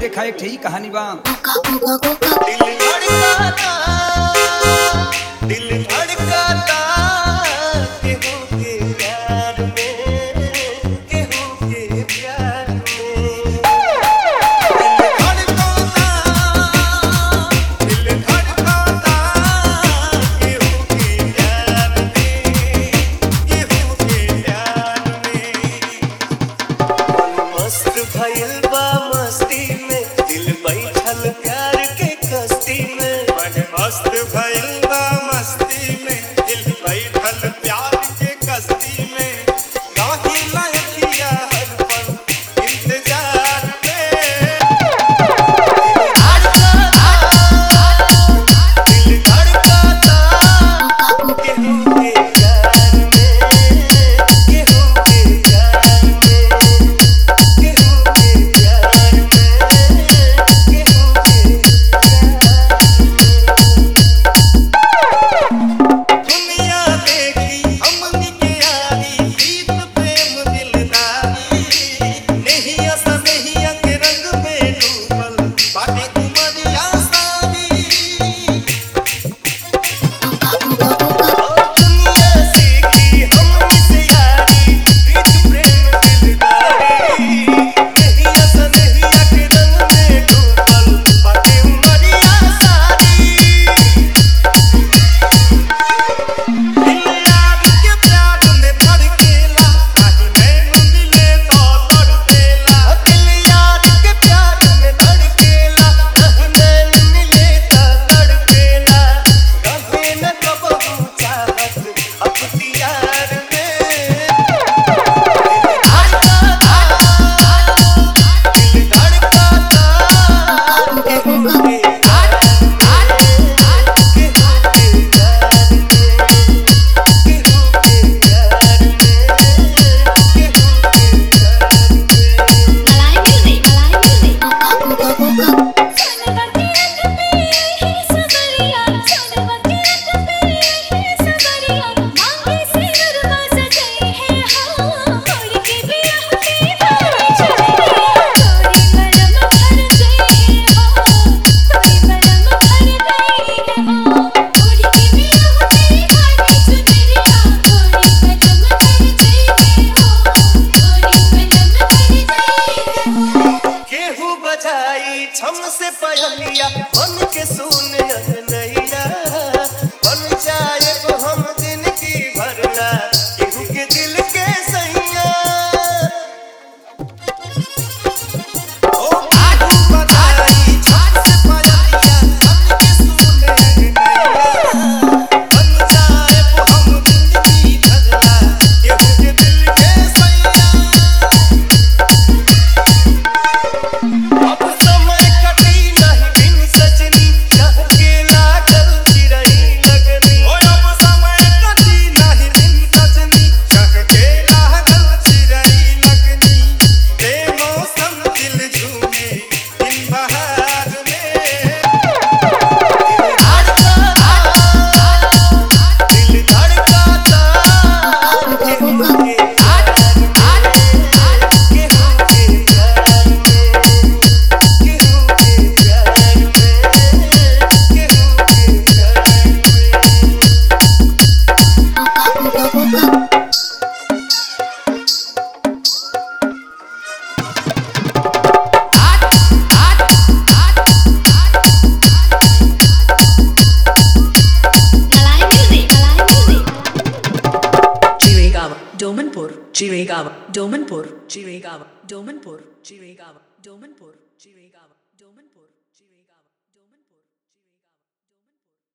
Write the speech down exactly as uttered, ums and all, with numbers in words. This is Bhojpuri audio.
देखा एक ठही कहानी बा। दिल धड़काता, दिल धड़काता, केहू के प्यार में, केहू के प्यार में। दिल धड़काता, दिल धड़काता, केहू के प्यार में, केहू के प्यार में। मन मस्त भइल बा मस्ती में, दिल बैठल प्यार के कश्ती में। मन मस्त भइल बा मस्ती में, दिल बैठल प्यार के कश्ती में। गाही लहरिया हर पल इंतजार में। दिल धड़काता, केहू के प्यार में, केहू के प्यार में, केहू के प्यार में, केहू के प्यार में। दुनिया देखी हमनी के यारी, प्रीत प्रेम दिलदारी। नहिया सा नहिया के रंग में डूबल बाटे उमरिया सारी। दुनिया सीखी हमनी से यारी, प्रीत प्रेम दिलदारी। नहिया सा नहिया के रंग में डूबल बाटे उमरिया सारी। दिल यार के प्यार में धड़केला, काहे नैन मिले तो तड़पेला। दिल यार के प्यार में धड़केला, काहे नैन मिले तो तड़पेला। कहे न कबहू चाहत अख्तियार में। दिल धड़काता, केहू के प्यार में, केहू के प्यार में, केहू के प्यार में, केहू के प्यार में। केहू बजाई छम से पहलिया, बन के सुन नैया। बन जाए तो हम जिंदगी भरना, केहू के दिल के सैया। ओ केहू बजाई छम से पहलिया, बन के सुन नैया। बन जाए तो हम जिंदगी भरना, केहू के दिल के सैया। अब समय कटी नहीं बिन सजनी, चहके लागल चिरई लगनी। ओ अब समय कटी नहीं बिन सजनी, चहके लागल चिरई लगनी। बेमौसम दिल झूमे इन बहार में। दिल धड़काता, केहू के प्यार में, केहू के प्यार में, केहू के प्यार में, केहू के प्यार में। Jiregawa, Domanpur, Jiregawa, Domanpur, Jiregawa, Domanpur, Jiregawa, Domanpur, Jiregawa, Domanpur.